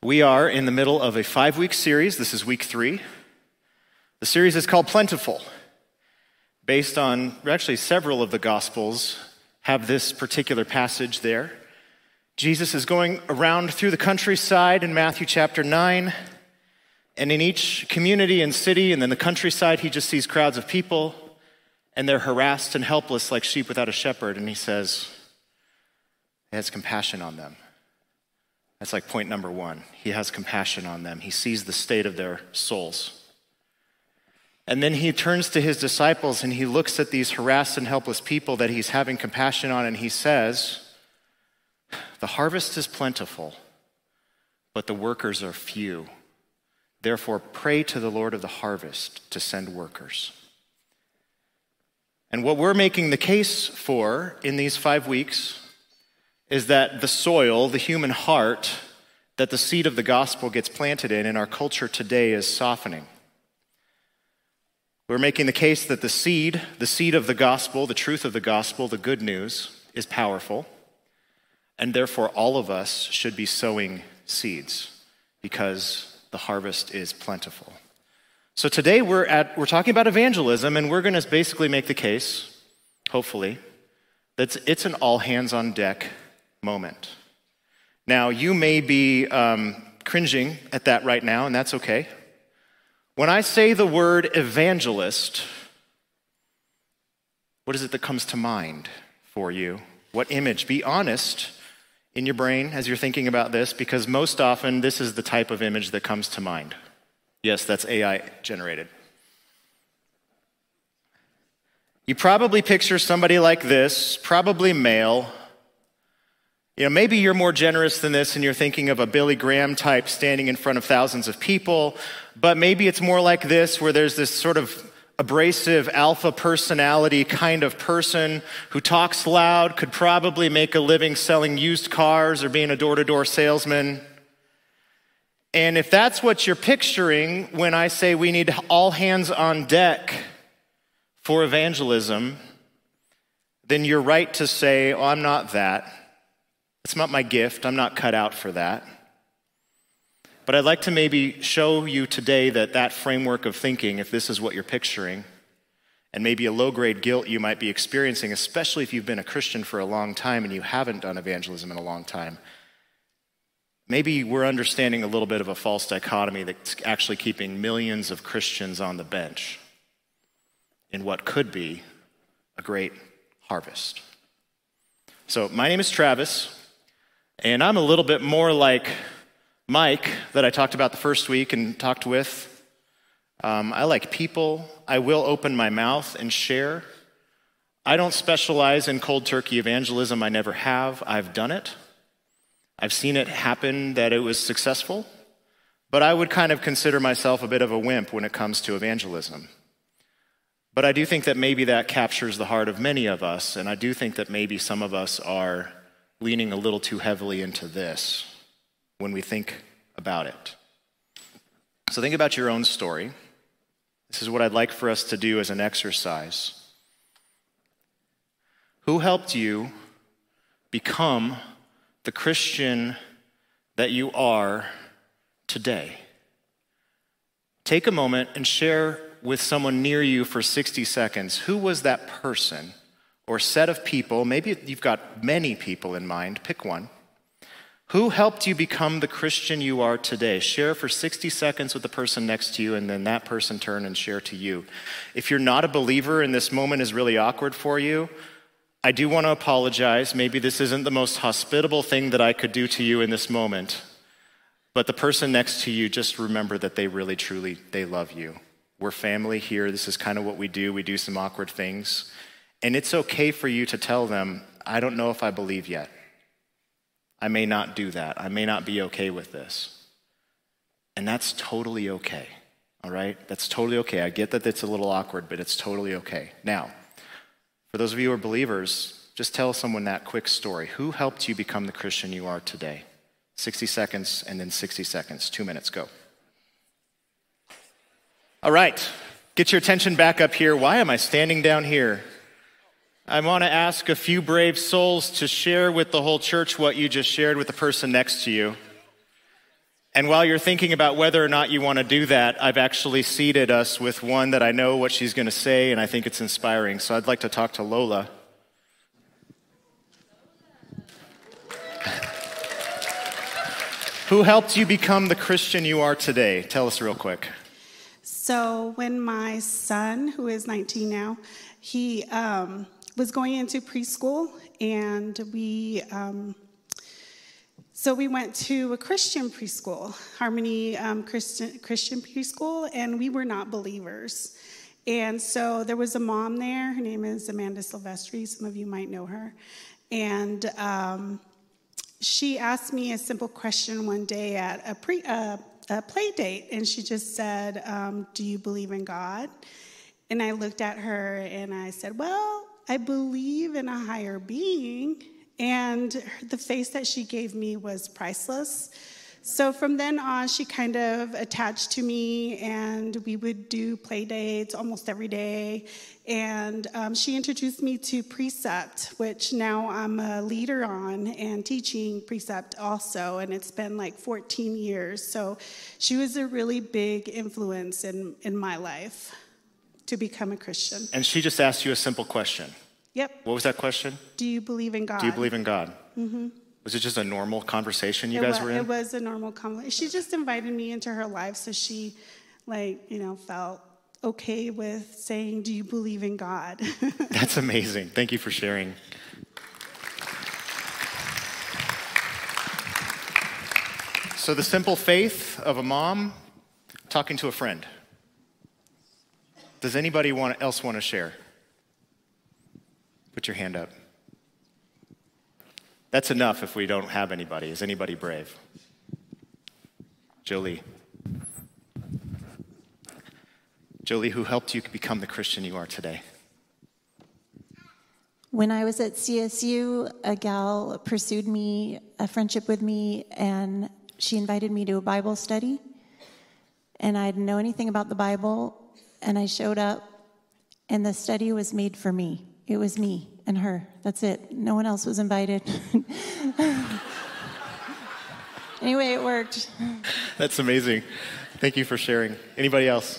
We are in the middle of a 5-week series. This is week 3. The series is called Plentiful, based on actually several of the Gospels have this particular passage there. Jesus is going around through the countryside in Matthew chapter 9, and in each community and city and then the countryside, he just sees crowds of people, and they're harassed and helpless like sheep without a shepherd, and he says, he has compassion on them. That's like point number 1. He has compassion on them. He sees the state of their souls. And then he turns to his disciples and he looks at these harassed and helpless people that he's having compassion on, and he says, the harvest is plentiful, but the workers are few. Therefore, pray to the Lord of the harvest to send workers. And what we're making the case for in these 5 weeks is that the soil, the human heart, that the seed of the gospel gets planted in our culture today is softening. We're making the case that the seed of the gospel, the truth of the gospel, the good news, is powerful, and therefore all of us should be sowing seeds because the harvest is plentiful. So today we're talking about evangelism, and we're going to basically make the case, hopefully, that it's an all hands on deck moment. Now, you may be cringing at that right now, and that's okay. When I say the word evangelist, what is it that comes to mind for you? What image? Be honest in your brain as you're thinking about this, because most often this is the type of image that comes to mind. Yes, that's AI generated. You probably picture somebody like this, probably male. You know, maybe you're more generous than this and you're thinking of a Billy Graham type standing in front of thousands of people, but maybe it's more like this, where there's this sort of abrasive alpha personality kind of person who talks loud, could probably make a living selling used cars or being a door-to-door salesman. And if that's what you're picturing when I say we need all hands on deck for evangelism, then you're right to say, oh, I'm not that. It's not my gift. I'm not cut out for that. But I'd like to maybe show you today that framework of thinking, if this is what you're picturing, and maybe a low-grade guilt you might be experiencing, especially if you've been a Christian for a long time and you haven't done evangelism in a long time, maybe we're understanding a little bit of a false dichotomy that's actually keeping millions of Christians on the bench in what could be a great harvest. So my name is Travis, and I'm a little bit more like Mike that I talked about the first week and talked with. I like people. I will open my mouth and share. I don't specialize in cold turkey evangelism. I never have. I've done it. I've seen it happen that it was successful, but I would kind of consider myself a bit of a wimp when it comes to evangelism. But I do think that maybe that captures the heart of many of us, and I do think that maybe some of us are leaning a little too heavily into this when we think about it. So think about your own story. This is what I'd like for us to do as an exercise. Who helped you become the Christian that you are today? Take a moment and share with someone near you for 60 seconds. Who was that person or set of people? Maybe you've got many people in mind. Pick one. Who helped you become the Christian you are today? Share for 60 seconds with the person next to you, and then that person turn and share to you. If you're not a believer and this moment is really awkward for you, I do want to apologize. Maybe this isn't the most hospitable thing that I could do to you in this moment, but the person next to you, just remember that they really, truly, they love you. We're family here. This is kind of what we do. We do some awkward things. And it's okay for you to tell them, I don't know if I believe yet. I may not do that. I may not be okay with this. And that's totally okay, all right? That's totally okay. I get that it's a little awkward, but it's totally okay. Now, for those of you who are believers, just tell someone that quick story. Who helped you become the Christian you are today? 60 seconds and then 60 seconds. 2 minutes, go. All right, get your attention back up here. Why am I standing down here? I want to ask a few brave souls to share with the whole church what you just shared with the person next to you. And while you're thinking about whether or not you want to do that, I've actually seated us with one that I know what she's going to say, and I think it's inspiring. So I'd like to talk to Lola. Who helped you become the Christian you are today? Tell us real quick. So when my son, who is 19 now, he was going into preschool, and we went to a Christian preschool, Harmony Christian preschool, and we were not believers. And so there was a mom there. Her name is Amanda Silvestri. Some of you might know her. And she asked me a simple question one day at a play date, and she just said, do you believe in God? And I looked at her and I said, well, I believe in a higher being. And the face that she gave me was priceless. So from then on, she kind of attached to me, and we would do play dates almost every day. And she introduced me to Precept, which now I'm a leader on, and teaching Precept also. And it's been like 14 years. So she was a really big influence in my life to become a Christian. And she just asked you a simple question. Yep. What was that question? Do you believe in God? Do you believe in God? Mm-hmm. Was it just a normal conversation you guys were in? It was a normal conversation. She just invited me into her life, so she, felt okay with saying, do you believe in God? That's amazing. Thank you for sharing. So the simple faith of a mom talking to a friend. Does anybody else want to share? Put your hand up. That's enough if we don't have anybody. Is anybody brave? Jolie. Jolie, who helped you become the Christian you are today? When I was at CSU, a gal pursued me, a friendship with me, and she invited me to a Bible study. And I didn't know anything about the Bible, and I showed up, and the study was made for me. It was me and her. That's it. No one else was invited. Anyway, it worked. That's amazing. Thank you for sharing. Anybody else?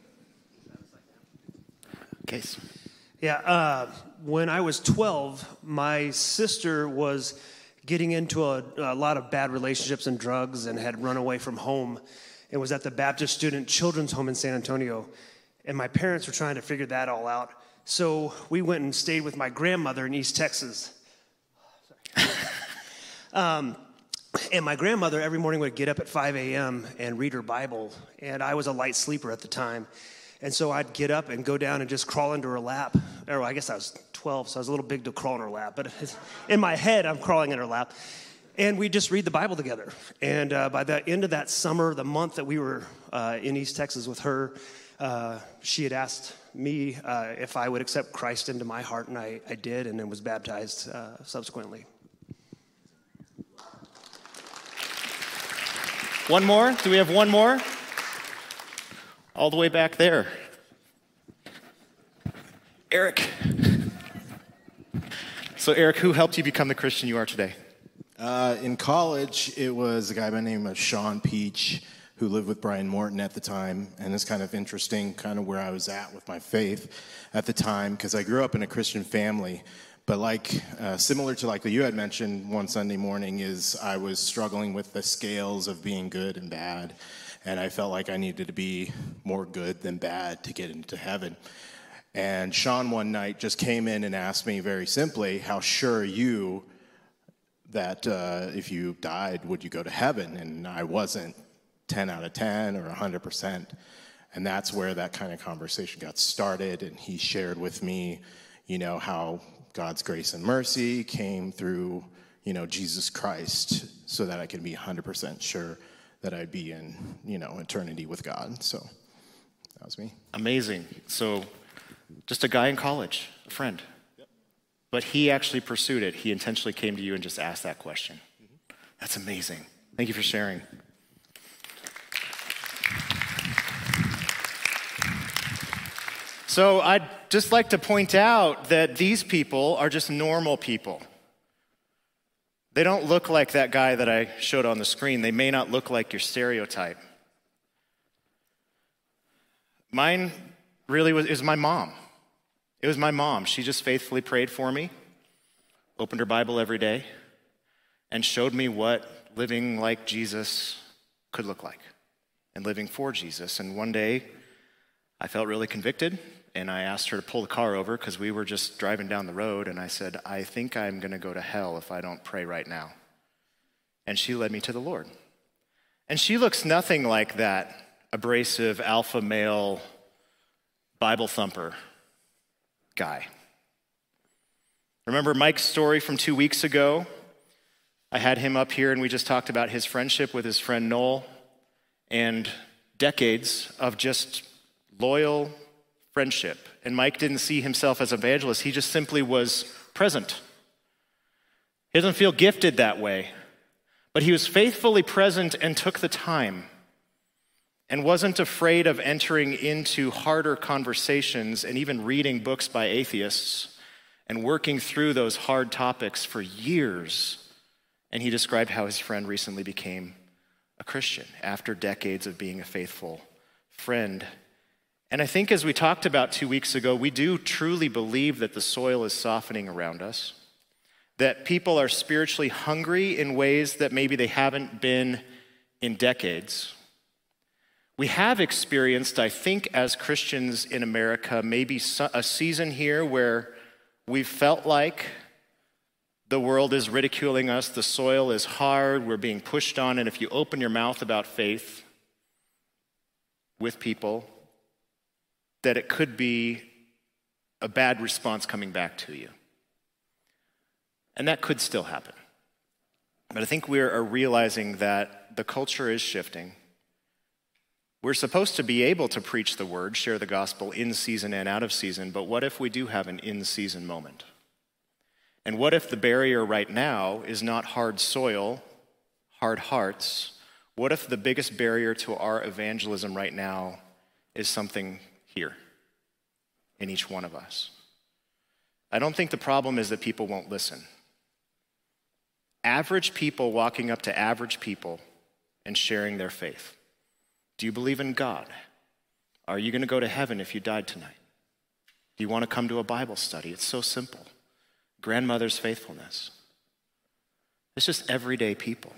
Case. Yeah, when I was 12, my sister was getting into a lot of bad relationships and drugs and had run away from home and was at the Baptist Student Children's Home in San Antonio. And my parents were trying to figure that all out. So we went and stayed with my grandmother in East Texas. And my grandmother every morning would get up at 5 a.m. and read her Bible. And I was a light sleeper at the time. And so I'd get up and go down and just crawl into her lap. Or I guess I was 12, so I was a little big to crawl in her lap. But in my head, I'm crawling in her lap. And we just read the Bible together. And by the end of that summer, the month that we were in East Texas with her, she had asked me if I would accept Christ into my heart, and I did, and then was baptized subsequently. One more? Do we have one more? All the way back there. Eric. So Eric, who helped you become the Christian you are today? In college, it was a guy by the name of Sean Peach, who lived with Brian Morton at the time, and it's kind of interesting kind of where I was at with my faith at the time, because I grew up in a Christian family, but similar to what you had mentioned one Sunday morning, is I was struggling with the scales of being good and bad, and I felt like I needed to be more good than bad to get into heaven. And Sean one night just came in and asked me very simply, how sure are you that if you died, would you go to heaven? And I wasn't 10 out of 10 or 100%. And that's where that kind of conversation got started. And he shared with me, how God's grace and mercy came through, Jesus Christ, so that I can be 100% sure that I'd be in, eternity with God. So that was me. Amazing. So just a guy in college, a friend. Yep. But he actually pursued it. He intentionally came to you and just asked that question. Mm-hmm. That's amazing. Thank you for sharing. So I'd just like to point out that these people are just normal people. They don't look like that guy that I showed on the screen. They may not look like your stereotype. Mine really is my mom. It was my mom. She just faithfully prayed for me, opened her Bible every day, and showed me what living like Jesus could look like and living for Jesus. And one day, I felt really convicted, and I asked her to pull the car over because we were just driving down the road, and I said, I think I'm going to go to hell if I don't pray right now. And she led me to the Lord. And she looks nothing like that abrasive alpha male Bible thumper guy. Remember Mike's story from 2 weeks ago? I had him up here and we just talked about his friendship with his friend Noel and decades of just loyal friendship. And Mike didn't see himself as an evangelist. He just simply was present. He doesn't feel gifted that way, but he was faithfully present and took the time and wasn't afraid of entering into harder conversations and even reading books by atheists and working through those hard topics for years. And he described how his friend recently became a Christian after decades of being a faithful friend. And I think as we talked about 2 weeks ago, we do truly believe that the soil is softening around us, that people are spiritually hungry in ways that maybe they haven't been in decades. We have experienced, I think, as Christians in America, maybe a season here where we've felt like the world is ridiculing us, the soil is hard, we're being pushed on, and if you open your mouth about faith with people, that it could be a bad response coming back to you. And that could still happen. But I think we are realizing that the culture is shifting. We're supposed to be able to preach the word, share the gospel in season and out of season, but what if we do have an in-season moment? And what if the barrier right now is not hard soil, hard hearts? What if the biggest barrier to our evangelism right now is something here in each one of us? I don't think the problem is that people won't listen. Average people walking up to average people and sharing their faith. Do you believe in God? Are you going to go to heaven if you died tonight? Do you want to come to a Bible study? It's so simple. Grandmother's faithfulness. It's just everyday people.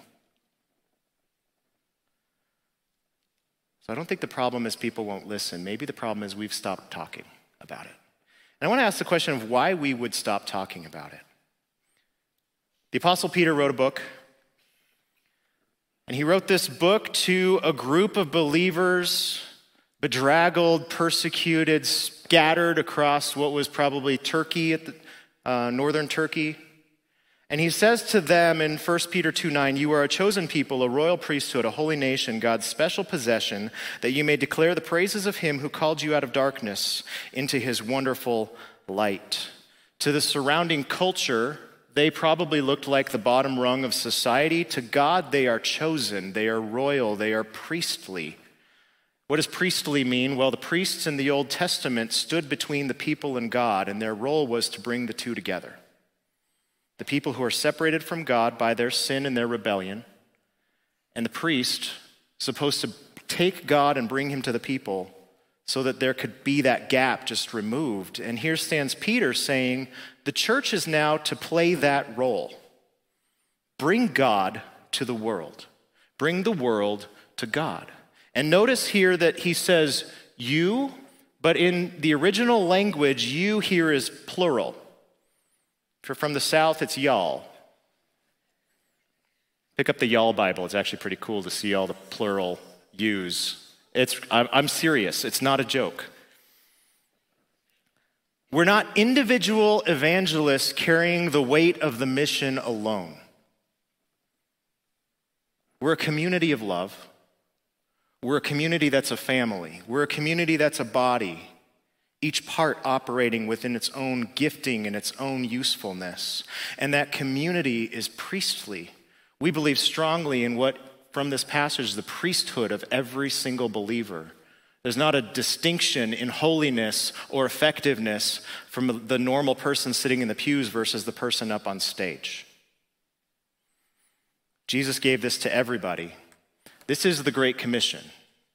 So I don't think the problem is people won't listen. Maybe the problem is we've stopped talking about it. And I want to ask the question of why we would stop talking about it. The Apostle Peter wrote a book, and he wrote this book to a group of believers, bedraggled, persecuted, scattered across what was probably Turkey, northern Turkey. And he says to them in 1 Peter 2:9, "You are a chosen people, a royal priesthood, a holy nation, God's special possession, that you may declare the praises of him who called you out of darkness into his wonderful light." To the surrounding culture, they probably looked like the bottom rung of society. To God, they are chosen, they are royal, they are priestly. What does priestly mean? Well, the priests in the Old Testament stood between the people and God, and their role was to bring the two together. The people who are separated from God by their sin and their rebellion, and the priest supposed to take God and bring him to the people so that there could be that gap just removed. And here stands Peter saying, the church is now to play that role. Bring God to the world. Bring the world to God. And notice here that he says you, but in the original language, you here is plural. If you're from the South, it's y'all. Pick up the y'all Bible. It's actually pretty cool to see all the plural yous. I'm serious. It's not a joke. We're not individual evangelists carrying the weight of the mission alone. We're a community of love. We're a community that's a family. We're a community that's a body, each part operating within its own gifting and its own usefulness. And that community is priestly. We believe strongly in what, from this passage, the priesthood of every single believer. There's not a distinction in holiness or effectiveness from the normal person sitting in the pews versus the person up on stage. Jesus gave this to everybody. This is the Great Commission.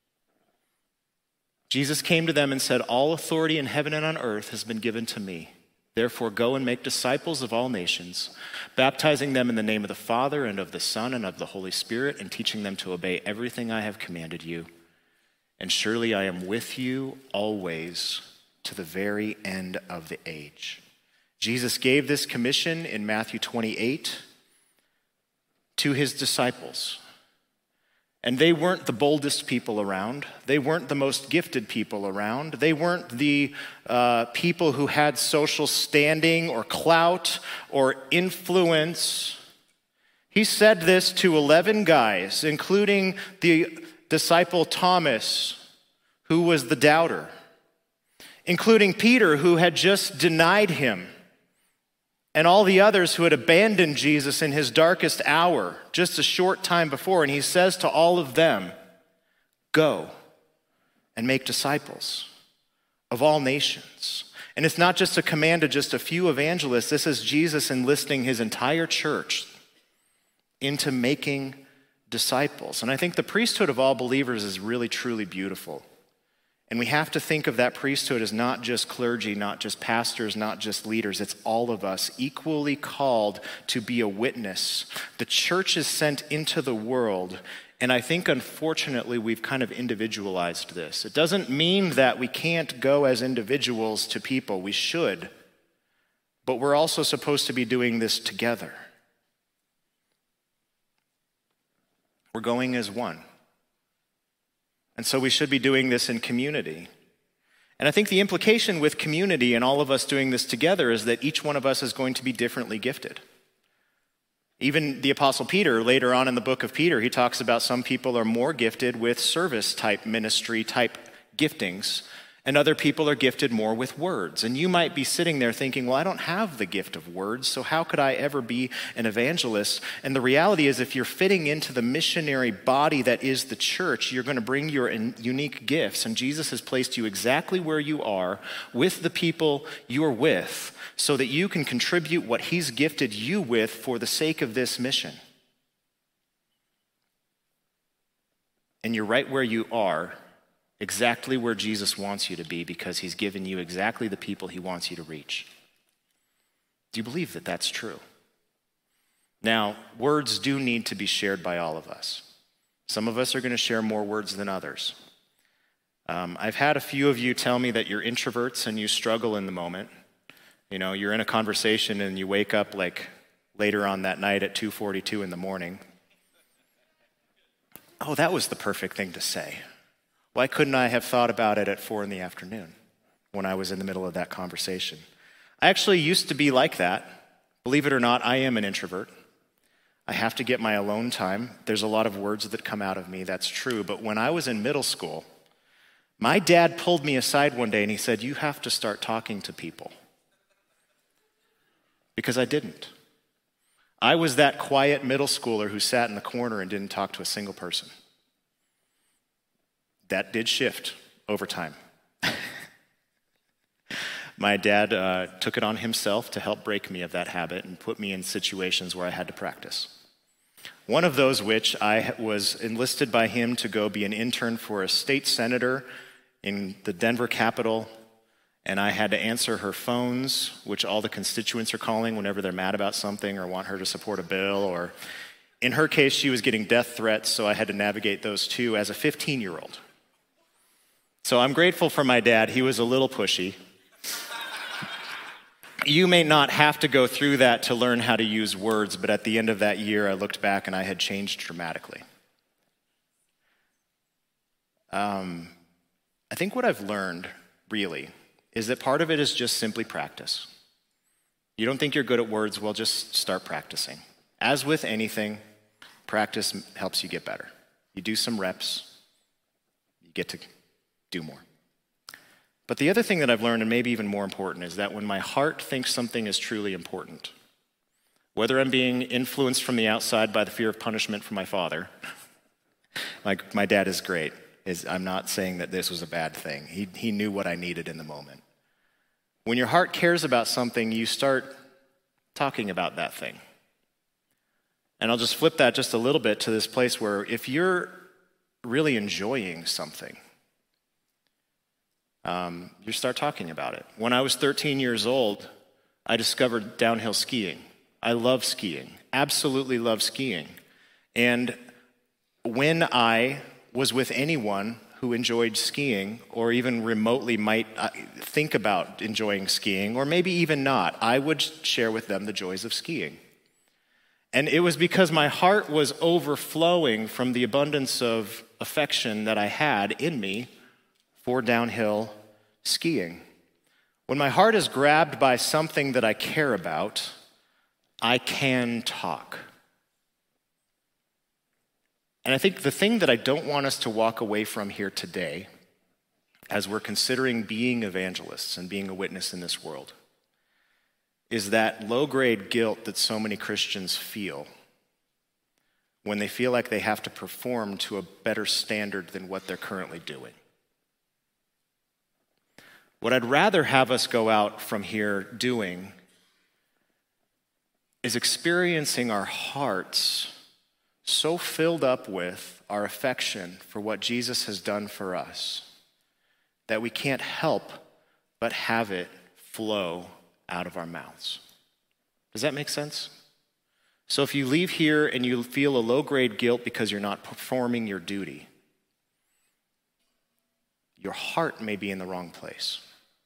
Jesus came to them and said, "All authority in heaven and on earth has been given to me. Therefore, go and make disciples of all nations, baptizing them in the name of the Father and of the Son and of the Holy Spirit, and teaching them to obey everything I have commanded you. And surely I am with you always to the very end of the age." Jesus gave this commission in Matthew 28 to his disciples. And they weren't the boldest people around. They weren't the most gifted people around. They weren't the people who had social standing or clout or influence. He said this to 11 guys, including the disciple Thomas, who was the doubter, including Peter, who had just denied him, and all the others who had abandoned Jesus in his darkest hour just a short time before. And he says to all of them, "Go and make disciples of all nations." And it's not just a command to just a few evangelists. This is Jesus enlisting his entire church into making disciples. And I think the priesthood of all believers is really, truly beautiful. And we have to think of that priesthood as not just clergy, not just pastors, not just leaders. It's all of us equally called to be a witness. The church is sent into the world, and I think unfortunately we've kind of individualized this. It doesn't mean that we can't go as individuals to people. We should. But we're also supposed to be doing this together. We're going as one. And so we should be doing this in community. And I think the implication with community and all of us doing this together is that each one of us is going to be differently gifted. Even the Apostle Peter, later on in the book of Peter, he talks about some people are more gifted with service-type ministry-type giftings, and other people are gifted more with words. And you might be sitting there thinking, well, I don't have the gift of words, so how could I ever be an evangelist? And the reality is, if you're fitting into the missionary body that is the church, you're going to bring your unique gifts. And Jesus has placed you exactly where you are with the people you're with so that you can contribute what he's gifted you with for the sake of this mission. And you're right where you are, exactly where Jesus wants you to be, because he's given you exactly the people he wants you to reach. Do you believe that that's true? Now, words do need to be shared by all of us. Some of us are going to share more words than others. I've had a few of you tell me that you're introverts and you struggle in the moment. You know, you're in a conversation and you wake up like later on that night at 2:42 in the morning. Oh, that was the perfect thing to say. Why couldn't I have thought about it at 4 p.m. when I was in the middle of that conversation? I actually used to be like that. Believe it or not, I am an introvert. I have to get my alone time. There's a lot of words that come out of me, that's true. But when I was in middle school, my dad pulled me aside one day and he said, "You have to start talking to people." Because I didn't. I was that quiet middle schooler who sat in the corner and didn't talk to a single person. That did shift over time. My dad took it on himself to help break me of that habit and put me in situations where I had to practice. One of those which I was enlisted by him to go be an intern for a state senator in the Denver Capitol, and I had to answer her phones, which all the constituents are calling whenever they're mad about something or want her to support a bill, or in her case, she was getting death threats, so I had to navigate those too as a 15-year-old. So I'm grateful for my dad. He was a little pushy. You may not have to go through that to learn how to use words, but at the end of that year, I looked back and I had changed dramatically. I think what I've learned, really, is that part of it is just simply practice. You don't think you're good at words, well, just start practicing. As with anything, practice helps you get better. You do some reps, you get to do more. But the other thing that I've learned, and maybe even more important, is that when my heart thinks something is truly important, whether I'm being influenced from the outside by the fear of punishment from my father, like my dad is great, I'm not saying that this was a bad thing. He knew what I needed in the moment. When your heart cares about something, you start talking about that thing. And I'll just flip that just a little bit to this place where if you're really enjoying something, you start talking about it. When I was 13 years old, I discovered downhill skiing. I love skiing, absolutely love skiing. And when I was with anyone who enjoyed skiing or even remotely might think about enjoying skiing, or maybe even not, I would share with them the joys of skiing. And it was because my heart was overflowing from the abundance of affection that I had in me for downhill skiing. When my heart is grabbed by something that I care about, I can talk. And I think the thing that I don't want us to walk away from here today, as we're considering being evangelists and being a witness in this world, is that low-grade guilt that so many Christians feel when they feel like they have to perform to a better standard than what they're currently doing. What I'd rather have us go out from here doing is experiencing our hearts so filled up with our affection for what Jesus has done for us that we can't help but have it flow out of our mouths. Does that make sense? So if you leave here and you feel a low-grade guilt because you're not performing your duty, your heart may be in the wrong place.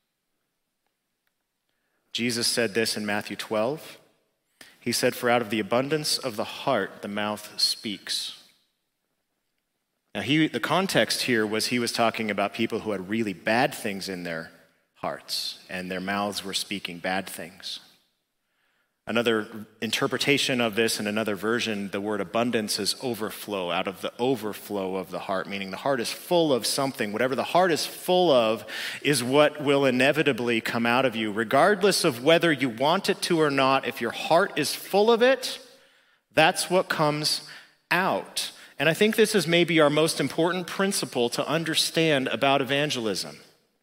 Jesus said this in Matthew 12. He said, "For out of the abundance of the heart, the mouth speaks." Now, the context here was he was talking about people who had really bad things in their hearts, and their mouths were speaking bad things. Another interpretation of this, in another version, the word abundance is overflow, out of the overflow of the heart, meaning the heart is full of something. Whatever the heart is full of is what will inevitably come out of you. Regardless of whether you want it to or not, if your heart is full of it, that's what comes out. And I think this is maybe our most important principle to understand about evangelism.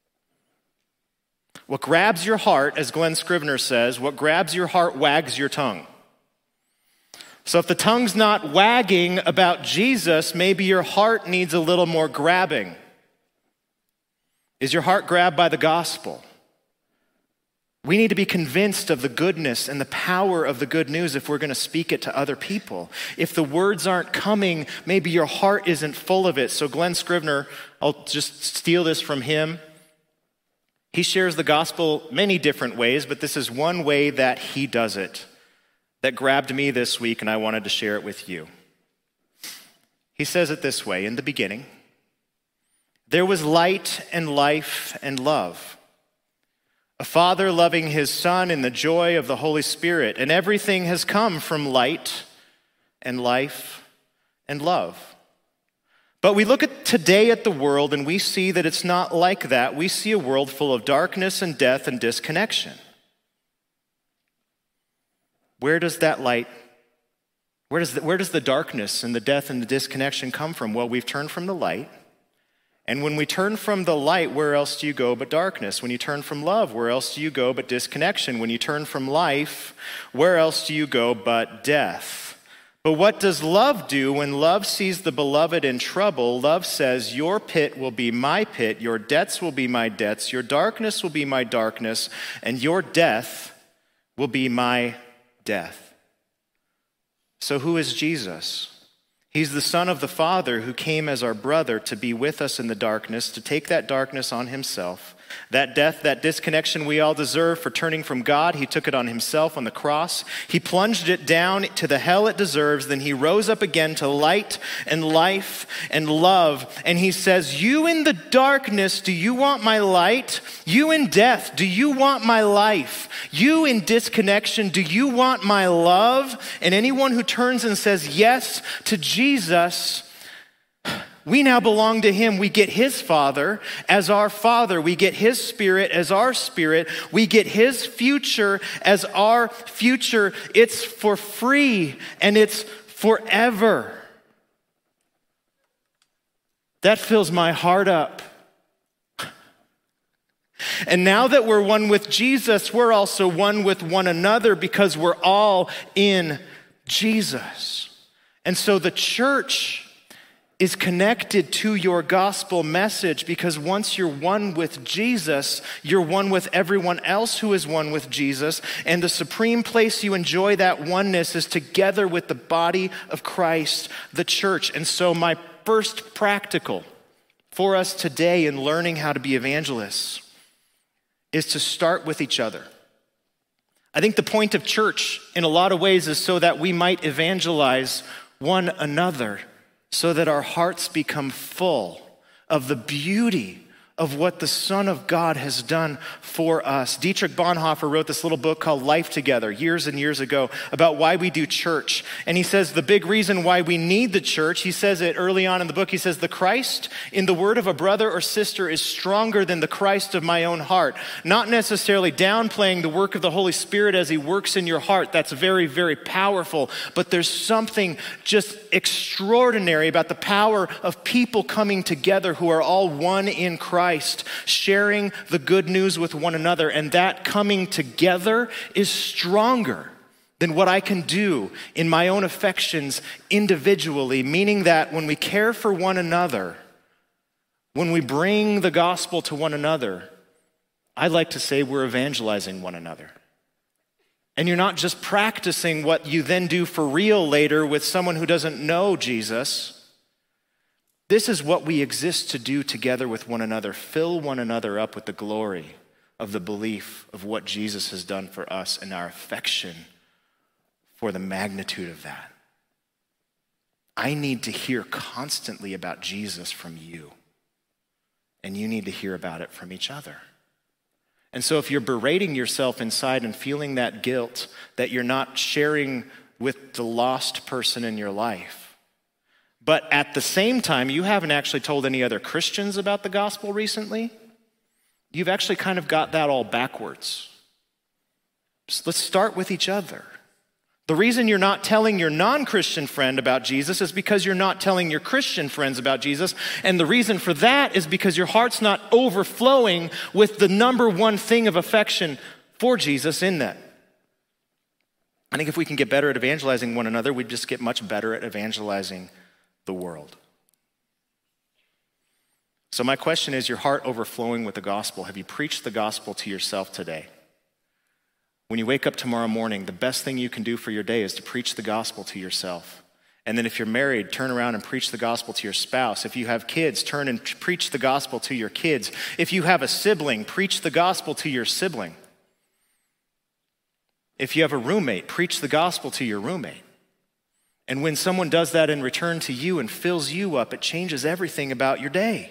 What grabs your heart, as Glenn Scrivener says, what grabs your heart wags your tongue. So if the tongue's not wagging about Jesus, maybe your heart needs a little more grabbing. Is your heart grabbed by the gospel? We need to be convinced of the goodness and the power of the good news if we're going to speak it to other people. If the words aren't coming, maybe your heart isn't full of it. So Glenn Scrivener, I'll just steal this from him. He shares the gospel many different ways, but this is one way that he does it that grabbed me this week, and I wanted to share it with you. He says it this way: in the beginning, there was light and life and love. A father loving his son in the joy of the Holy Spirit, and everything has come from light and life and love. But we look at today at the world and we see that it's not like that. We see a world full of darkness and death and disconnection. Where does that light, where does the darkness and the death and the disconnection come from? Well, we've turned from the light. And when we turn from the light, where else do you go but darkness? When you turn from love, where else do you go but disconnection? When you turn from life, where else do you go but death? But what does love do when love sees the beloved in trouble? Love says, your pit will be my pit, your debts will be my debts, your darkness will be my darkness, and your death will be my death. So who is Jesus? He's the Son of the Father who came as our brother to be with us in the darkness, to take that darkness on himself. That death, that disconnection we all deserve for turning from God, he took it on himself on the cross. He plunged it down to the hell it deserves. Then he rose up again to light and life and love. And he says, you in the darkness, do you want my light? You in death, do you want my life? You in disconnection, do you want my love? And anyone who turns and says yes to Jesus, we now belong to him. We get his Father as our Father. We get his Spirit as our Spirit. We get his future as our future. It's for free and it's forever. That fills my heart up. And now that we're one with Jesus, we're also one with one another because we're all in Jesus. And so the church is connected to your gospel message because once you're one with Jesus, you're one with everyone else who is one with Jesus. And the supreme place you enjoy that oneness is together with the body of Christ, the church. And so my first practical for us today in learning how to be evangelists is to start with each other. I think the point of church in a lot of ways is so that we might evangelize one another, so that our hearts become full of the beauty of what the Son of God has done for us. Dietrich Bonhoeffer wrote this little book called Life Together years and years ago about why we do church. And he says the big reason why we need the church, he says it early on in the book, he says, the Christ in the word of a brother or sister is stronger than the Christ of my own heart. Not necessarily downplaying the work of the Holy Spirit as he works in your heart. That's very, very powerful. But there's something just extraordinary about the power of people coming together who are all one in Christ, sharing the good news with one another, and that coming together is stronger than what I can do in my own affections individually, meaning that when we care for one another, when we bring the gospel to one another, I like to say we're evangelizing one another. And you're not just practicing what you then do for real later with someone who doesn't know Jesus. This is what we exist to do together with one another, fill one another up with the glory of the belief of what Jesus has done for us and our affection for the magnitude of that. I need to hear constantly about Jesus from you, and you need to hear about it from each other. And so if you're berating yourself inside and feeling that guilt that you're not sharing with the lost person in your life, but at the same time, you haven't actually told any other Christians about the gospel recently, you've actually kind of got that all backwards. So let's start with each other. The reason you're not telling your non-Christian friend about Jesus is because you're not telling your Christian friends about Jesus. And the reason for that is because your heart's not overflowing with the number one thing of affection for Jesus in that. I think if we can get better at evangelizing one another, we'd just get much better at evangelizing the world. So my question is, your heart overflowing with the gospel? Have you preached the gospel to yourself today? When you wake up tomorrow morning, the best thing you can do for your day is to preach the gospel to yourself. And then if you're married, turn around and preach the gospel to your spouse. If you have kids, turn and preach the gospel to your kids. If you have a sibling, preach the gospel to your sibling. If you have a roommate, preach the gospel to your roommate. And when someone does that in return to you and fills you up, it changes everything about your day.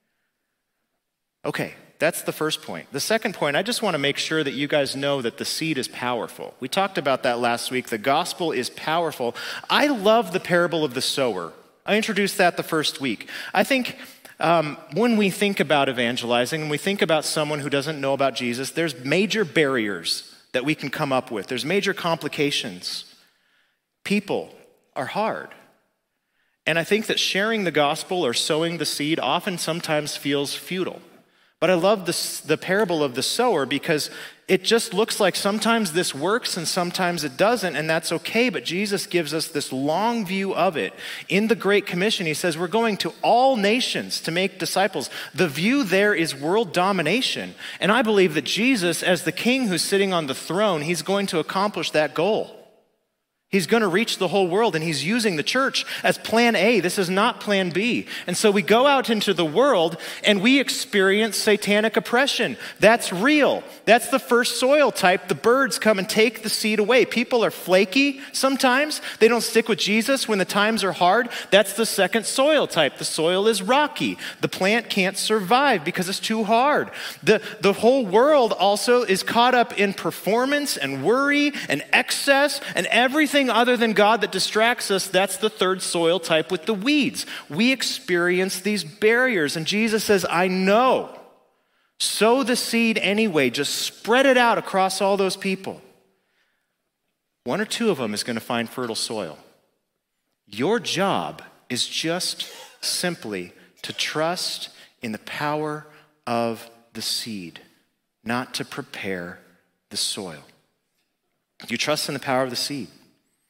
Okay, that's the first point. The second point, I just want to make sure that you guys know that the seed is powerful. We talked about that last week. The gospel is powerful. I love the parable of the sower. I introduced that the first week. I think when we think about evangelizing, when we think about someone who doesn't know about Jesus, there's major barriers that we can come up with. There's major complications. People are hard. And I think that sharing the gospel or sowing the seed often sometimes feels futile. But I love the parable of the sower because it just looks like sometimes this works and sometimes it doesn't, and that's okay. But Jesus gives us this long view of it. In the Great Commission, he says, we're going to all nations to make disciples. The view there is world domination. And I believe that Jesus, as the king who's sitting on the throne, he's going to accomplish that goal. He's going to reach the whole world, and he's using the church as plan A. This is not plan B. And so we go out into the world, and we experience satanic oppression. That's real. That's the first soil type. The birds come and take the seed away. People are flaky sometimes. They don't stick with Jesus when the times are hard. That's the second soil type. The soil is rocky. The plant can't survive because it's too hard. The whole world also is caught up in performance and worry and excess and everything other than God that distracts us. That's the third soil type with the weeds. We experience these barriers, and Jesus says, I know. Sow the seed anyway. Just spread it out across all those people. One or two of them is going to find fertile soil. Your job is just simply to trust in the power of the seed, not to prepare the soil. You trust in the power of the seed.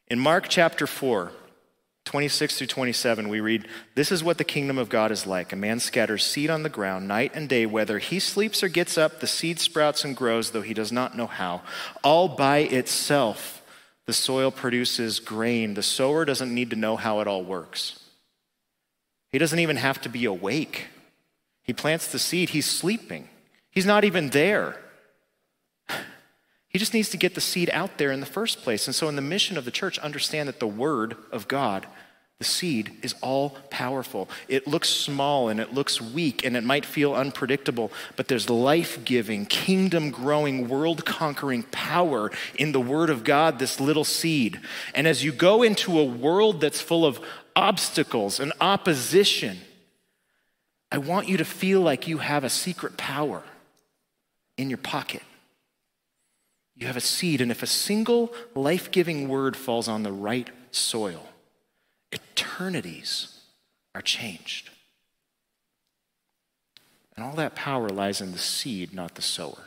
In Mark chapter 4, 26 through 27, we read, "This is what the kingdom of God is like. A man scatters seed on the ground night and day. Whether he sleeps or gets up, the seed sprouts and grows, though he does not know how. All by itself, the soil produces grain. The sower doesn't need to know how it all works. He doesn't even have to be awake. He plants the seed. He's sleeping. He's not even there. He just needs to get the seed out there in the first place." And so in the mission of the church, understand that the word of God, the seed, is all powerful. It looks small and it looks weak and it might feel unpredictable, but there's life-giving, kingdom-growing, world-conquering power in the word of God, this little seed. And as you go into a world that's full of obstacles and opposition, I want you to feel like you have a secret power in your pocket. You have a seed, and if a single life-giving word falls on the right soil, eternities are changed. And all that power lies in the seed, not the sower.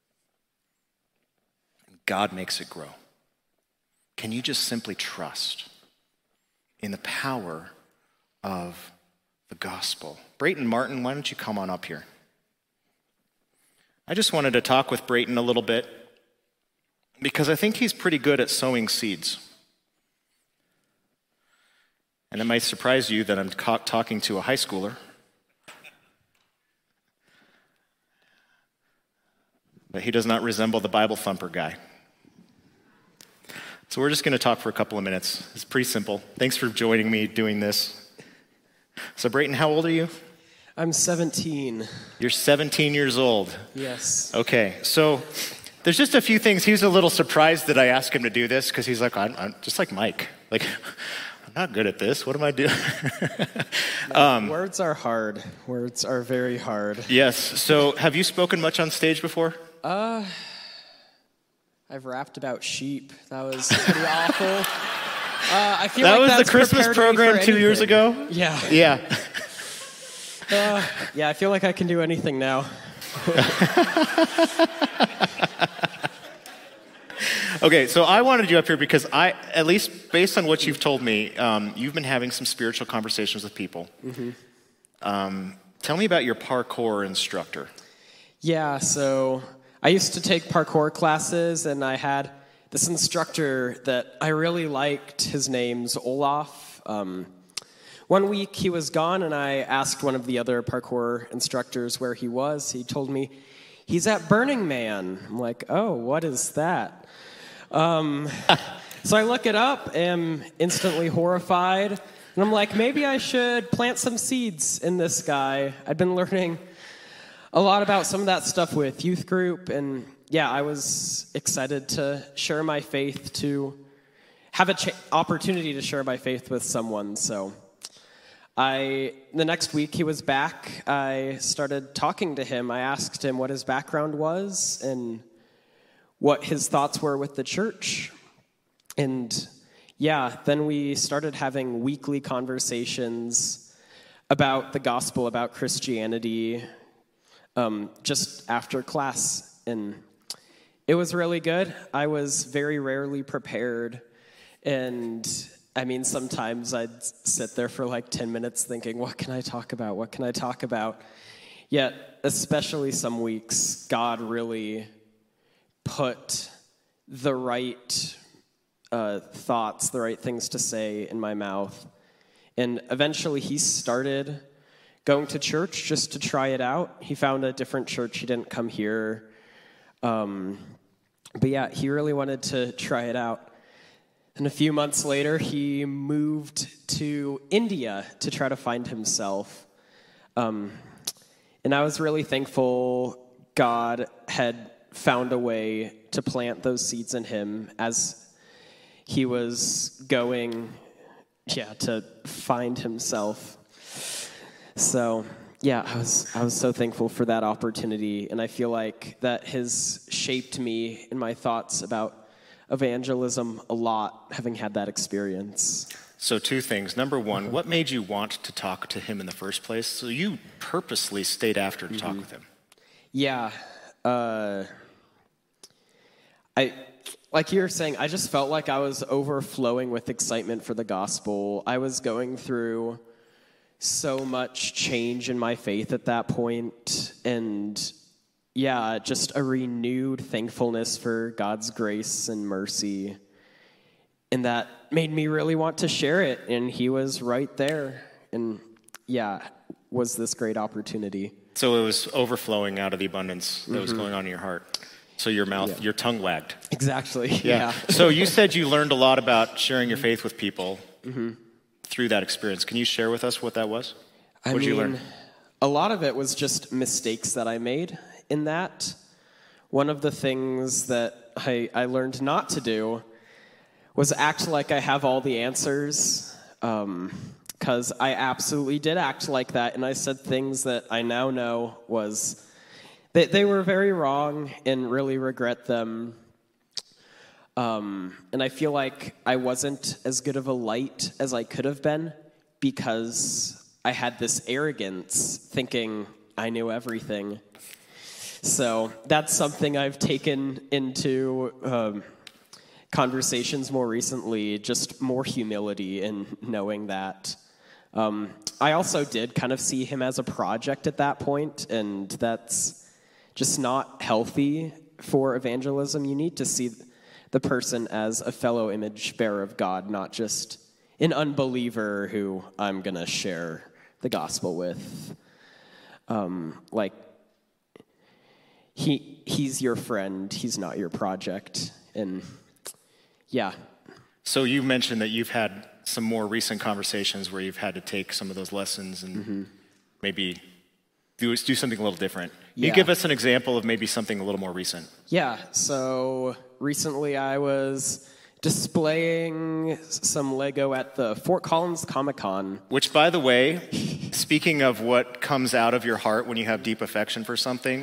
And God makes it grow. Can you just simply trust in the power of the gospel? Brayton Martin, why don't you come on up here? I just wanted to talk with Brayton a little bit because I think he's pretty good at sowing seeds. And it might surprise you that I'm talking to a high schooler. But he does not resemble the Bible thumper guy. So we're just going to talk for a couple of minutes. It's pretty simple. Thanks for joining me doing this. So Brayton, how old are you? I'm 17. You're 17 years old. Yes. Okay, so there's just a few things. He was a little surprised that I asked him to do this because he's like, I'm just like Mike. Like, I'm not good at this. What am I doing? Words are hard. Words are very hard. Yes. So have you spoken much on stage before? I've rapped about sheep. That was pretty awful. I feel that like was that's the Christmas prepared me program for 2 years anything. ago? Yeah. Yeah. Yeah, I feel like I can do anything now. Okay, so I wanted you up here because at least based on what you've told me, you've been having some spiritual conversations with people. Mm-hmm. Tell me about your parkour instructor. Yeah, so I used to take parkour classes, and I had this instructor that I really liked. His name's Olaf. One week he was gone, and I asked one of the other parkour instructors where he was. He told me, he's at Burning Man. I'm like, oh, what is that? So I look it up, am instantly horrified, and I'm like, maybe I should plant some seeds in this guy. I'd been learning a lot about some of that stuff with youth group, and yeah, I was excited to share my faith, to have an opportunity to share my faith with someone. So the next week he was back, I started talking to him. I asked him what his background was and what his thoughts were with the church. And yeah, then we started having weekly conversations about the gospel, about Christianity, just after class. And it was really good. I was very rarely prepared. And I mean, sometimes I'd sit there for like 10 minutes thinking, what can I talk about? What can I talk about? Yet, especially some weeks, God really put the right thoughts, the right things to say in my mouth. And eventually he started going to church just to try it out. He found a different church. He didn't come here. But yeah, he really wanted to try it out. And a few months later, he moved to India to try to find himself. And I was really thankful God had found a way to plant those seeds in him as he was going, to find himself. So, yeah, I was so thankful for that opportunity, and I feel like that has shaped me in my thoughts about evangelism a lot, having had that experience. So two things. Number one, what made you want to talk to him in the first place? So you purposely stayed after to talk with him. Yeah. like you were saying, I just felt like I was overflowing with excitement for the gospel. I was going through so much change in my faith at that point, and yeah, just a renewed thankfulness for God's grace and mercy. And that made me really want to share it, and he was right there. And yeah, was this great opportunity. So it was overflowing out of the abundance that was going on in your heart. So your mouth, your tongue wagged. Exactly, Yeah. So you said you learned a lot about sharing your faith with people through that experience. Can you share with us what that was? What did you learn? A lot of it was just mistakes that I made in that. One of the things that I learned not to do was act like I have all the answers, because I absolutely did act like that, and I said things that I now know was that they were very wrong and really regret them. And I feel like I wasn't as good of a light as I could have been because I had this arrogance thinking I knew everything. So that's something I've taken into conversations more recently, just more humility in knowing that. I also did kind of see him as a project at that point, and that's just not healthy for evangelism. You need to see the person as a fellow image bearer of God, not just an unbeliever who I'm going to share the gospel with. Like, he's your friend, he's not your project. And yeah. So you mentioned that you've had some more recent conversations where you've had to take some of those lessons and maybe do something a little different. Can you give us an example of maybe something a little more recent? Yeah, so recently I was displaying some Lego at the Fort Collins Comic-Con. Which, by the way, speaking of what comes out of your heart when you have deep affection for something,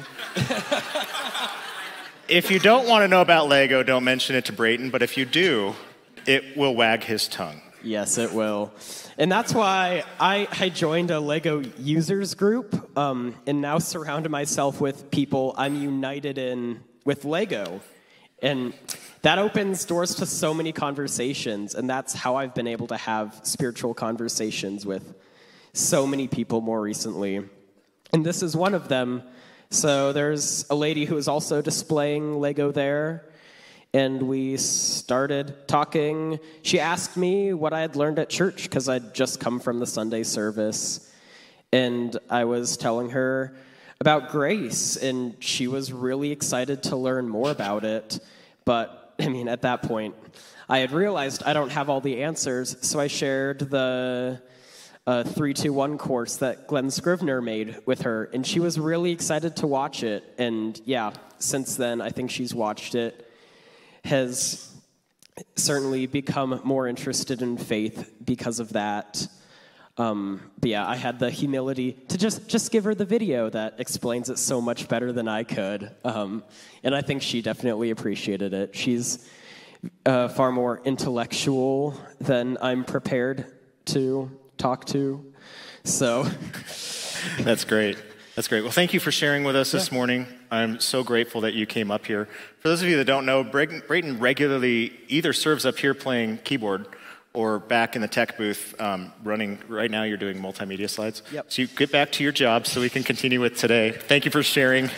if you don't want to know about Lego, don't mention it to Brayton, but if you do, it will wag his tongue. Yes, it will. And that's why I joined a Lego users group and now surrounded myself with people I'm united in with Lego. And that opens doors to so many conversations, and that's how I've been able to have spiritual conversations with so many people more recently. And this is one of them. So there's a lady who is also displaying Lego there, and we started talking. She asked me what I had learned at church, because I'd just come from the Sunday service, and I was telling her about grace, and she was really excited to learn more about it. But, I mean, at that point, I had realized I don't have all the answers, so I shared the 3-2-1 course that Glenn Scrivener made with her, and she was really excited to watch it. And, yeah, since then, I think she's watched it, has certainly become more interested in faith because of that. But yeah, I had the humility to just give her the video that explains it so much better than I could. And I think she definitely appreciated it. She's far more intellectual than I'm prepared to talk to. So That's great. That's great. Well, thank you for sharing with us this morning. I'm so grateful that you came up here. For those of you that don't know, Brayton regularly either serves up here playing keyboard or back in the tech booth running. Right now you're doing multimedia slides. Yep. So you get back to your job so we can continue with today. Thank you for sharing.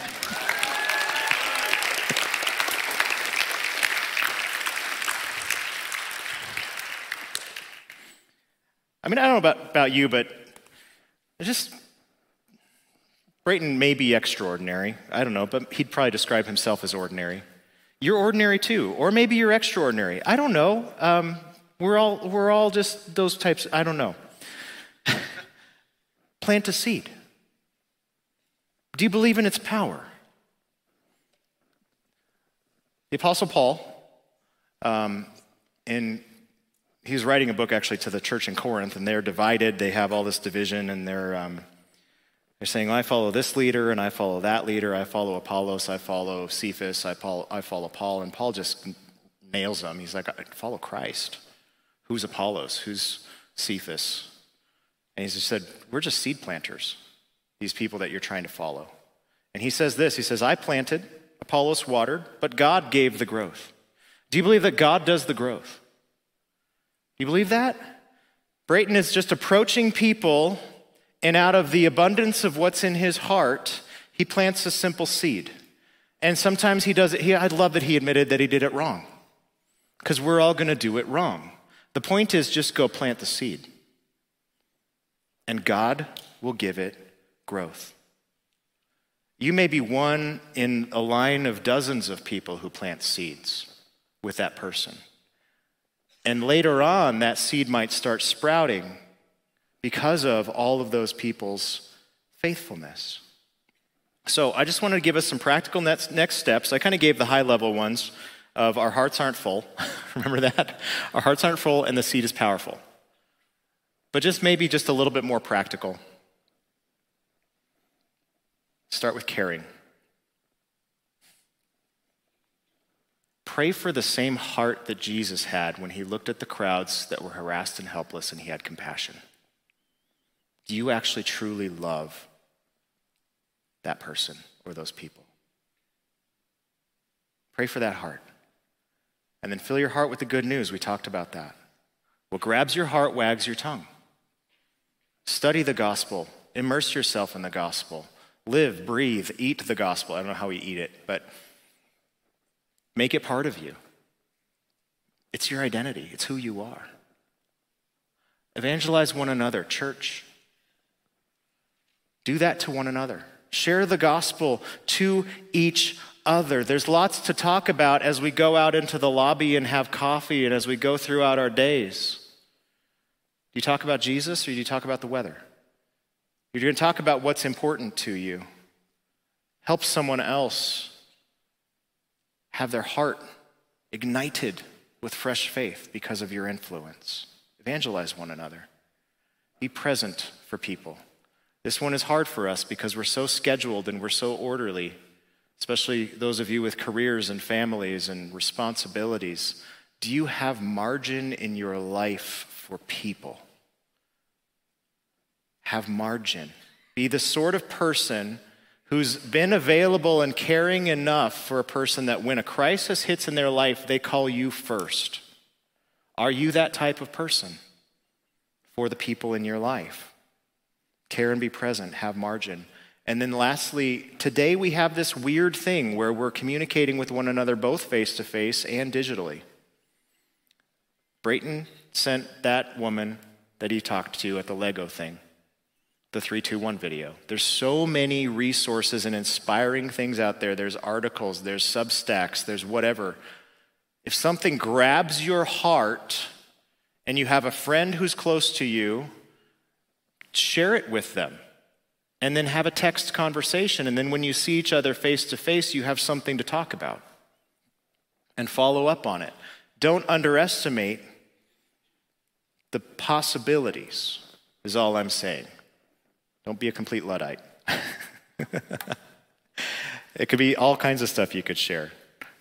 I mean, I don't know about you, but Brayton may be extraordinary. I don't know, but he'd probably describe himself as ordinary. You're ordinary too, or maybe you're extraordinary. I don't know. We're all just those types. I don't know. Plant a seed. Do you believe in its power? The Apostle Paul, and he was writing a book actually to the church in Corinth, and they're divided. They have all this division, and they're saying, well, I follow this leader, and I follow that leader. I follow Apollos. I follow Cephas. I follow Paul. And Paul just nails them. He's like, I follow Christ. Who's Apollos? Who's Cephas? And he just said, we're just seed planters, these people that you're trying to follow. And he says this. He says, I planted, Apollos watered, but God gave the growth. Do you believe that God does the growth? Do you believe that? Brayton is just approaching people, and out of the abundance of what's in his heart, he plants a simple seed. And sometimes he does it. I love that he admitted that he did it wrong, because we're all going to do it wrong. The point is, just go plant the seed, and God will give it growth. You may be one in a line of dozens of people who plant seeds with that person. And later on, that seed might start sprouting because of all of those people's faithfulness. So I just wanted to give us some practical next steps. I kind of gave the high-level ones of our hearts aren't full. Remember that? Our hearts aren't full and the seed is powerful. But maybe just a little bit more practical. Start with caring. Pray for the same heart that Jesus had when he looked at the crowds that were harassed and helpless and he had compassion. Do you actually truly love that person or those people? Pray for that heart. And then fill your heart with the good news. We talked about that. What grabs your heart wags your tongue. Study the gospel. Immerse yourself in the gospel. Live, breathe, eat the gospel. I don't know how we eat it, but make it part of you. It's your identity. It's who you are. Evangelize one another, church. Do that to one another. Share the gospel to each other. There's lots to talk about as we go out into the lobby and have coffee and as we go throughout our days. Do you talk about Jesus or do you talk about the weather? You're going to talk about what's important to you. Help someone else have their heart ignited with fresh faith because of your influence. Evangelize one another. Be present for people. This one is hard for us because we're so scheduled and we're so orderly, especially those of you with careers and families and responsibilities. Do you have margin in your life for people? Have margin. Be the sort of person who's been available and caring enough for a person that when a crisis hits in their life, they call you first. Are you that type of person for the people in your life? Care and be present, have margin. And then lastly, today we have this weird thing where we're communicating with one another both face-to-face and digitally. Brayton sent that woman that he talked to at the Lego thing the 3-2-1 video. There's so many resources and inspiring things out there. There's articles, there's Substacks, there's whatever. If something grabs your heart and you have a friend who's close to you, share it with them. And then have a text conversation. And then when you see each other face to face, you have something to talk about. And follow up on it. Don't underestimate the possibilities, is all I'm saying. Don't be a complete Luddite. It could be all kinds of stuff you could share.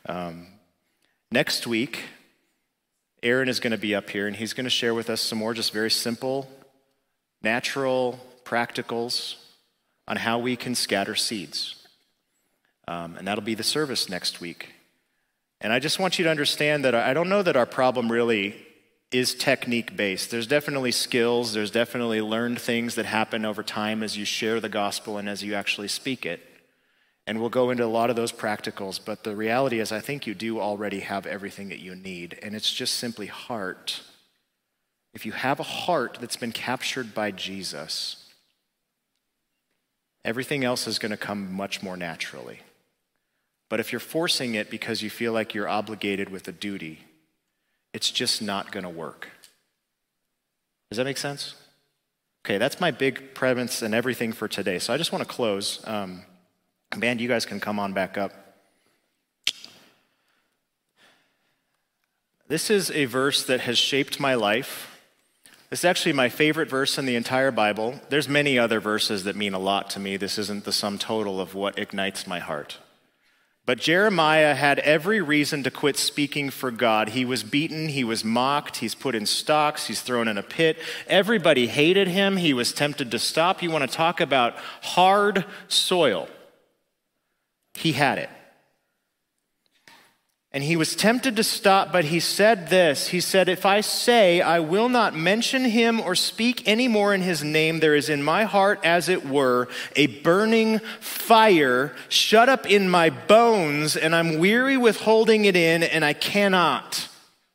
Next week, Aaron is going to be up here, and he's going to share with us some more just very simple, natural practicals on how we can scatter seeds. And that'll be the service next week. And I just want you to understand that I don't know that our problem really is technique-based. There's definitely skills, there's definitely learned things that happen over time as you share the gospel and as you actually speak it. And we'll go into a lot of those practicals, but the reality is I think you do already have everything that you need, and it's just simply heart. If you have a heart that's been captured by Jesus, everything else is going to come much more naturally. But if you're forcing it because you feel like you're obligated with a duty, it's just not going to work. Does that make sense? Okay, that's my big premise and everything for today. So I just want to close. Band, you guys can come on back up. This is a verse that has shaped my life. This is actually my favorite verse in the entire Bible. There's many other verses that mean a lot to me. This isn't the sum total of what ignites my heart. But Jeremiah had every reason to quit speaking for God. He was beaten, he was mocked, he's put in stocks, he's thrown in a pit. Everybody hated him, he was tempted to stop. You want to talk about hard soil. He had it. And he was tempted to stop, but he said this. He said, if I say I will not mention him or speak any more in his name, there is in my heart, as it were, a burning fire shut up in my bones, and I'm weary with holding it in, and I cannot.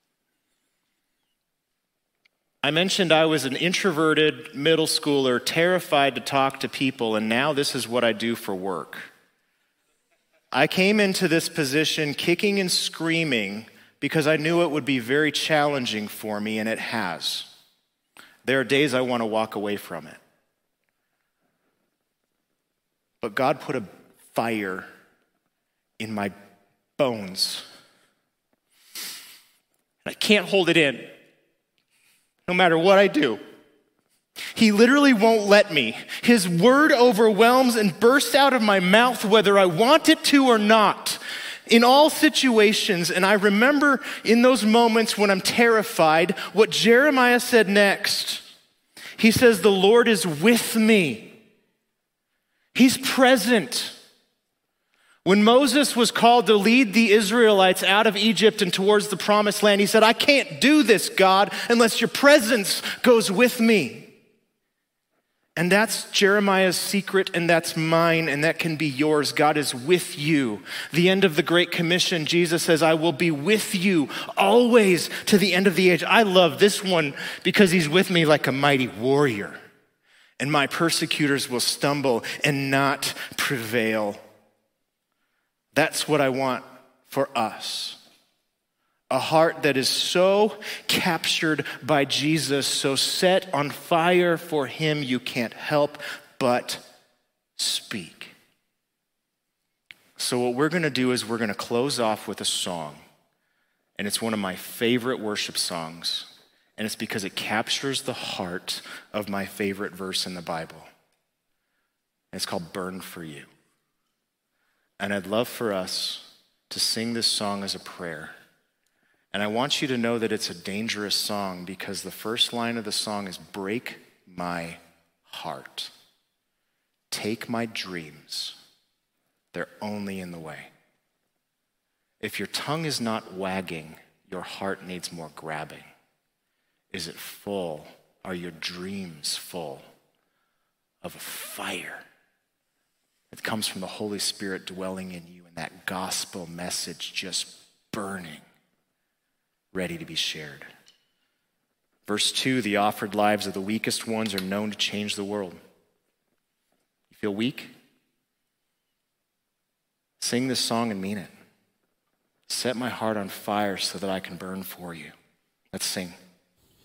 I mentioned I was an introverted middle schooler, terrified to talk to people, and now this is what I do for work. I came into this position kicking and screaming because I knew it would be very challenging for me, and it has. There are days I want to walk away from it. But God put a fire in my bones. I can't hold it in, no matter what I do. He literally won't let me. His word overwhelms and bursts out of my mouth whether I want it to or not, in all situations. And I remember in those moments when I'm terrified, what Jeremiah said next. He says, the Lord is with me. He's present. When Moses was called to lead the Israelites out of Egypt and towards the promised land, he said, I can't do this, God, unless your presence goes with me. And that's Jeremiah's secret, and that's mine, and that can be yours. God is with you. The end of the Great Commission, Jesus says, I will be with you always to the end of the age. I love this one because he's with me like a mighty warrior. And my persecutors will stumble and not prevail. That's what I want for us. A heart that is so captured by Jesus, so set on fire for him, you can't help but speak. So what we're going to do is we're going to close off with a song. And it's one of my favorite worship songs. And it's because it captures the heart of my favorite verse in the Bible. And it's called Burn for You. And I'd love for us to sing this song as a prayer. And I want you to know that it's a dangerous song because the first line of the song is, break my heart. Take my dreams. They're only in the way. If your tongue is not wagging, your heart needs more grabbing. Is it full? Are your dreams full of a fire that comes from the Holy Spirit dwelling in you and that gospel message just burning, ready to be shared? Verse 2, the offered lives of the weakest ones are known to change the world. You feel weak? Sing this song and mean it. Set my heart on fire so that I can burn for you. Let's sing.